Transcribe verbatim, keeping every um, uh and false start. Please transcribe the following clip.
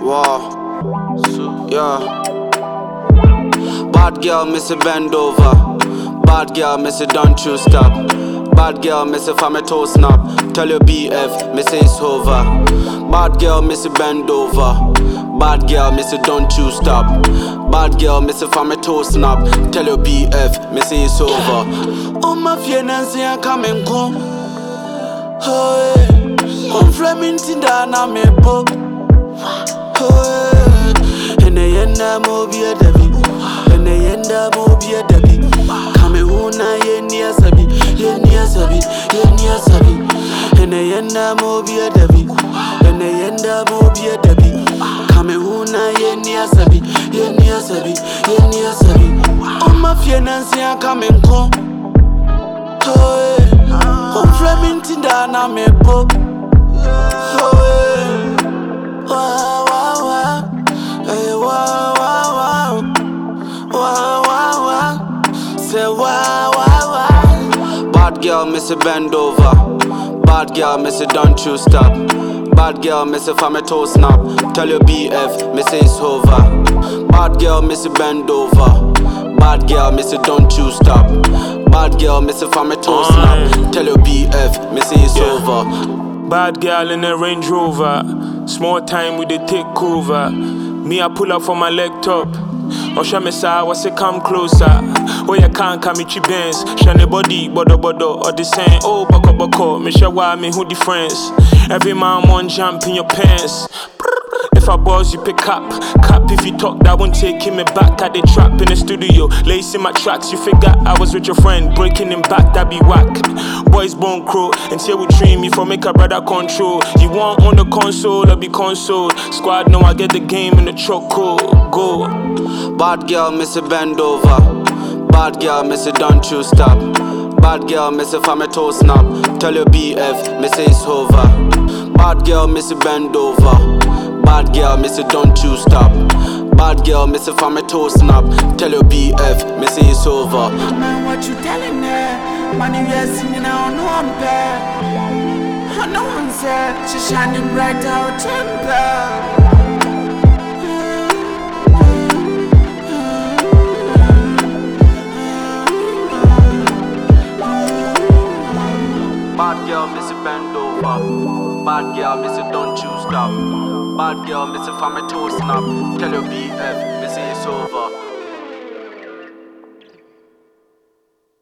Wow, yeah. Bad girl, miss a bend over. Bad girl, miss a don't you stop. Bad girl, miss a family toe snap. Tell your B F, miss it's over. Bad girl, miss a bend over. Bad girl, miss a don't you stop. Bad girl, miss a family toe snap. Tell your B F, miss it's over. Oh my fiancé, I'm coming home. Hey, I'm flaming tinda na me pop. Hey, and the end I'm be a Debbie. And the end I'm be a Debbie. Come on, I ain't near Sabi, you're near Sabi, you're near Sabi. And the end I'm be a Debbie. And the end I'm be a Debbie. Come on, I ain't near Sabi, you're near Sabi, you're near Sabi. Oh my fiancé, I'm coming home. Hey, I'm flaming tinda na me pop. Hey, wow, wow, wow. Hey, wow, wow, wow. Wow, wow, wow. Say wow, wow, wow. Bad girl, miss a bend over. Bad girl, miss a don't you stop. Bad girl, miss a family toe snap. Tell your B F, miss it's over. Bad girl, miss a bend over. Bad girl, miss a don't you stop. Bad girl, miss a family toe snap. Tell your B F, miss it's Yeah. over. Bad girl in a Range Rover. Small time with the take over. Me, I pull up for my leg top. Osha me sa, I say come closer. Oh, you can't come with your Benz. Shiny body, bodo bodo, or the same. Oh, boko boko, me share why me who the friends. Every man want jump in your pants. If I buzz, you pick up. Cap if you talk, that won't take me back. At the trap in the studio, lacing my tracks. You figure I was with your friend, breaking him back, that be whack. Boys bone crow, and say we dream me for make a brother control. You want on the console, I be console. Squad know I get the game in the choco. Go. Bad girl, miss a bend over. Bad girl, miss a don't you stop. Bad girl, miss a family toe snap. Tell your B F, miss it's over. Bad girl, miss a bend over. Bad girl, miss a don't you stop. Bad girl, miss a family toe snap. Tell your B F, miss it's over. Man, what you telling her? Money we are singing, I don't know I'm bad. No one said she's shining bright out temper. Bad girl, miss a bend over. Bad girl, miss a don't you stop. Bad girl, miss a family toe snap. Tell your B F, miss it's over.